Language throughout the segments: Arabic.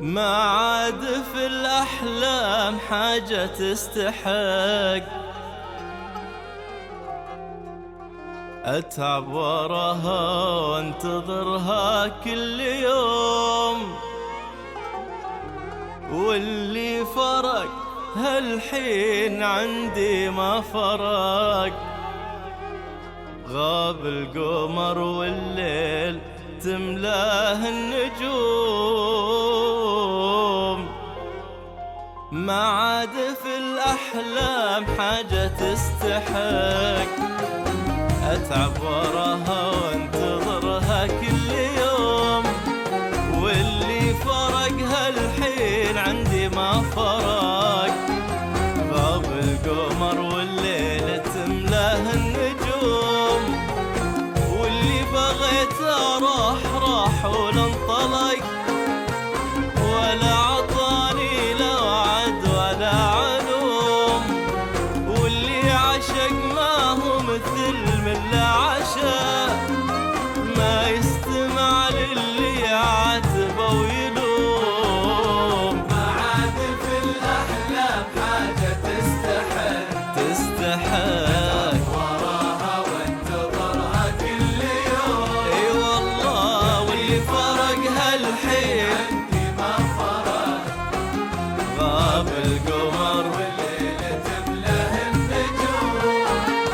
ما عاد في الأحلام حاجة تستحق أتعب وراها وانتظرها كل يوم، واللي فرق هالحين عندي ما فرق. غاب القمر والليل تملاه النجوم، ما عاد في الأحلام حاجة تستحق أتعب وراها وانتظرها كل يوم، واللي فرق هالحين عندي ما فرق. غاب القمر والليل تملاه النجوم، واللي بغيته راح ولا انطلق، ولا عطاني لا وعد ولا علوم، واللي عشق ما هو مثل من لا عشا، ما يستمع للي يعاتبه ويلوم. ما عاد في الأحلام حاجة تستحق وراها وانتظرها كل يوم. اي والله واللي فرق هالحين عندي ما فرق. غاب القمر والليل تملاه النجوم.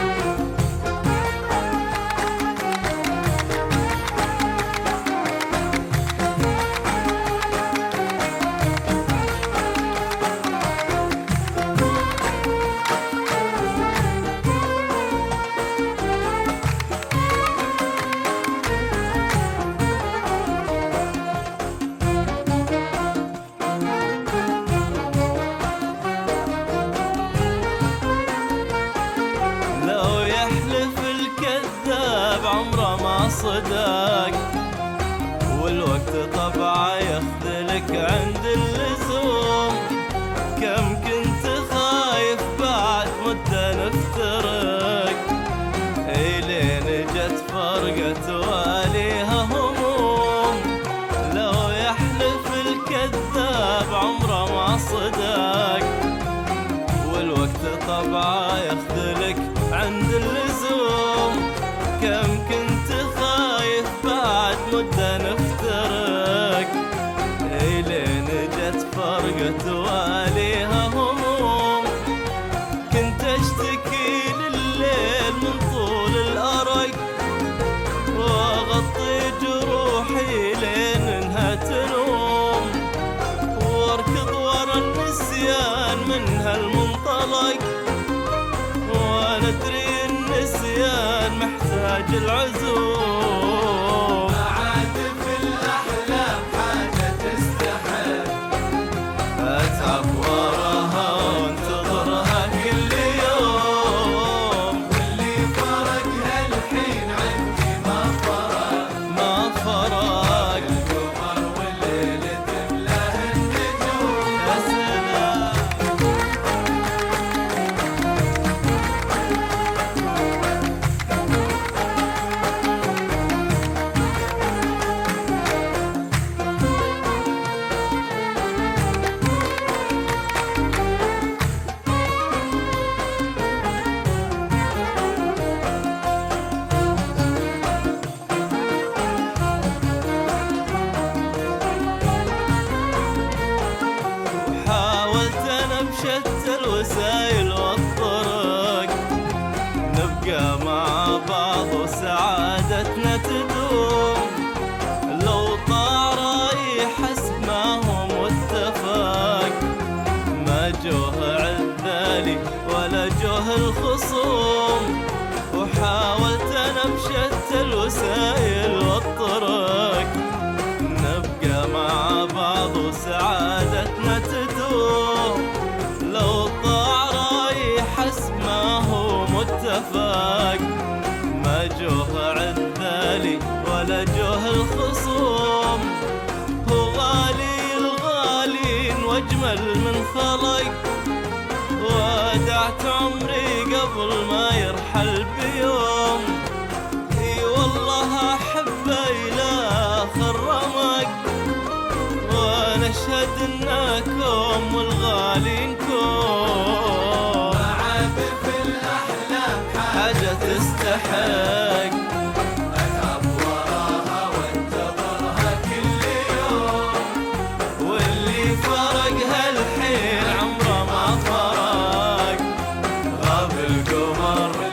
عمره ما صدق، والوقت طبعه يخذلك عند اللزوم. كم كنت خايف بعد مدة نفترق، إلين جت فرقة واليها هموم. لو يحلف الكذاب عمره ما صدق، والوقت طبعه يخذلك عند اللزوم. كم كنت خايف بعد مدة نفترق، إلين جت فرقة واليها هموم. كنت أشتكي لليل من طول الأرق، وأغطي جروحي لين إنها تنوم، واركض ورا النسيان من هالمنطلق، وأنا أدري النسيان محتاج العزوم. ما عاد في الأحلام حاجة تستحق أتعب وراها وانتظرها كل يوم، واللي فرق هالحين عندي ما فرق. ما فرق. القمر والليل تملاه النجوم. يا سلام. بشتى الوسايل والطرق نبقى مع بعض وسعادتنا تدوم. لو طار رايح حسب ما هو متفق، ما جوه عذالي ولا جوه الخصوم. وحاولت أنا بشتى الوسايل والطرق نبقى مع بعض وسعادتنا تدوم. لو طار رايح حسب ما هو متفق، ما جوه عذالي ولا جوه الخصوم. هو غالي الغالين واجمل من خلق، ودعت عمري قبل ما يرحل بيوم. اي والله احبه الى اخر رمق، وانا اشهد غالي نكون، ما عاد في الأحلام حاجة تستحق أتعب وراها وانتظرها كل يوم. واللي فرقها الحين عمره ما فرق، غاب القمر